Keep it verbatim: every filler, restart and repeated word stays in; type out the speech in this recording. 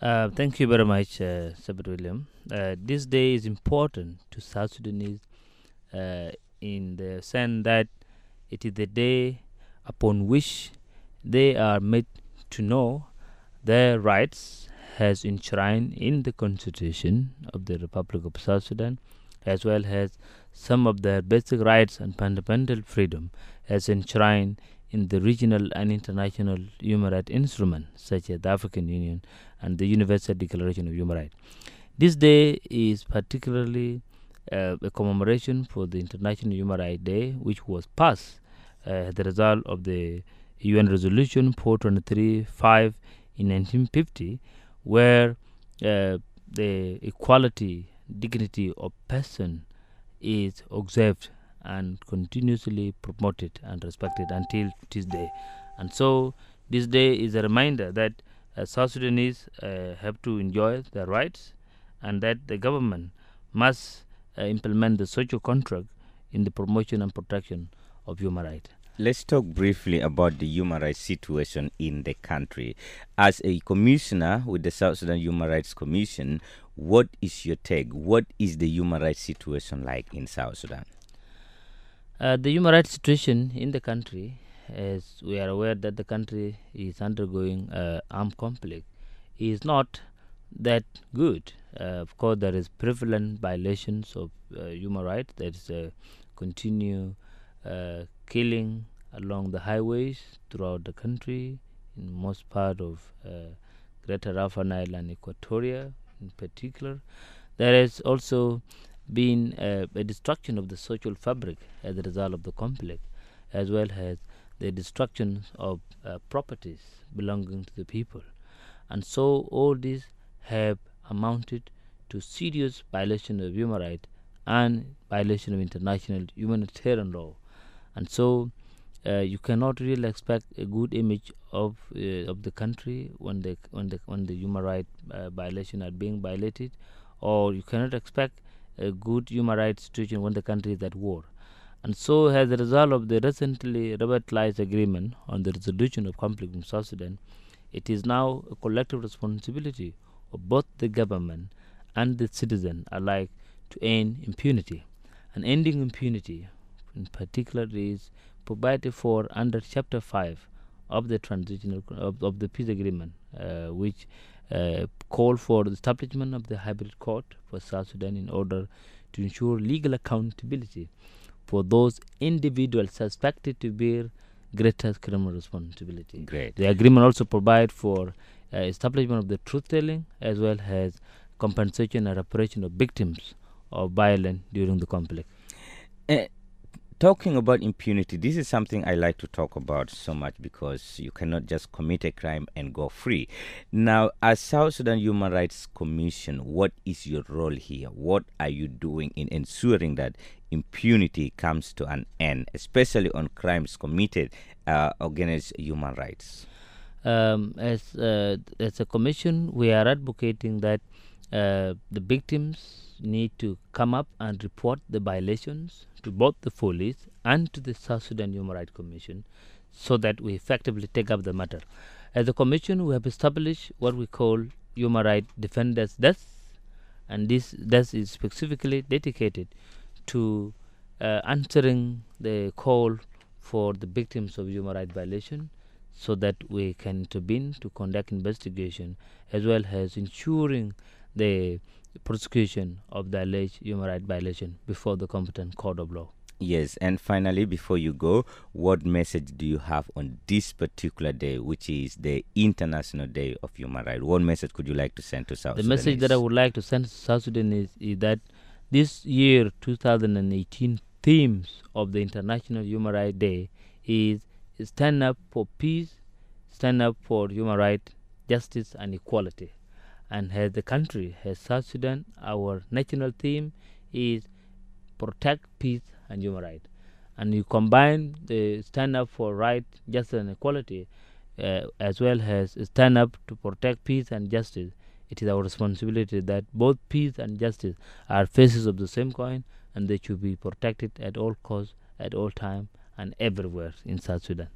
Uh, thank you very much, uh, Sabit William. Uh, this day is important to South Sudanese uh, in the sense that it is the day upon which they are made to know their rights as enshrined in the Constitution of the Republic of South Sudan, as well as some of their basic rights and fundamental freedom as enshrined in the regional and international human rights instruments such as the African Union and the Universal Declaration of Human Rights. This day is particularly uh, a commemoration for the International Human Rights Day, which was passed uh, as the result of the U N Resolution four twenty-three five in nineteen fifty, where uh, the equality, dignity of person is observed and continuously promoted and respected until this day. And so this day is a reminder that uh, South Sudanese uh, have to enjoy their rights and that the government must uh, implement the social contract in the promotion and protection of human rights. Let's talk briefly about the human rights situation in the country. As a commissioner with the South Sudan Human Rights Commission, what is your take? What is the human rights situation like in South Sudan? Uh, the human rights situation in the country, as we are aware that the country is undergoing uh, armed conflict, is not that good. Uh, of course, there is prevalent violations of uh, human rights. There is a continue uh, killing along the highways throughout the country, in most part of uh, Greater Afan Nile and Equatoria in particular. There has also been uh, a destruction of the social fabric as a result of the conflict, as well as the destruction of uh, properties belonging to the people. And so all these have amounted to serious violation of human rights and violation of international humanitarian law. And so uh, you cannot really expect a good image of uh, of the country when the when the when the human rights uh, violation are being violated, or you cannot expect a good human rights situation when the country is at war. And so, as a result of the recently revitalized agreement on the resolution of conflict in South Sudan, it is now a collective responsibility of both the government and the citizen alike to end impunity. And ending impunity, in particular, is provided for under Chapter five of the transitional of, of the peace agreement, uh, which uh, call for the establishment of the hybrid court for South Sudan in order to ensure legal accountability for those individuals suspected to bear greatest criminal responsibility. Great. The agreement also provides for uh, establishment of the truth-telling as well as compensation and reparation of victims of violence during the conflict. Uh, Talking about impunity, this is something I like to talk about so much because you cannot just commit a crime and go free. Now, as South Sudan Human Rights Commission, what is your role here? What are you doing in ensuring that impunity comes to an end, especially on crimes committed uh, against human rights? Um, as, uh, as a commission, we are advocating that uh, the victims need to come up and report the violations to both the police and to the South Sudan Human Rights Commission so that we effectively take up the matter. As a commission, we have established what we call Human Rights Defenders Desk, and this desk is specifically dedicated to uh, answering the call for the victims of human rights violation so that we can intervene to conduct investigation as well as ensuring the prosecution of the alleged human rights violation before the competent court of law. Yes, and finally, before you go, what message do you have on this particular day, which is the International Day of Human Rights? What message could you like to send to South The Sudanese? message that I would like to send to South Sudanese is that this year, two thousand eighteen, themes of the International Human Rights Day is stand up for peace, stand up for human rights, justice, and equality. And as the country, as South Sudan, our national theme is protect peace and human rights. And you combine the stand up for right, justice, and equality, uh, as well as stand up to protect peace and justice. It is our responsibility that both peace and justice are faces of the same coin, and they should be protected at all costs, at all time, and everywhere in South Sudan.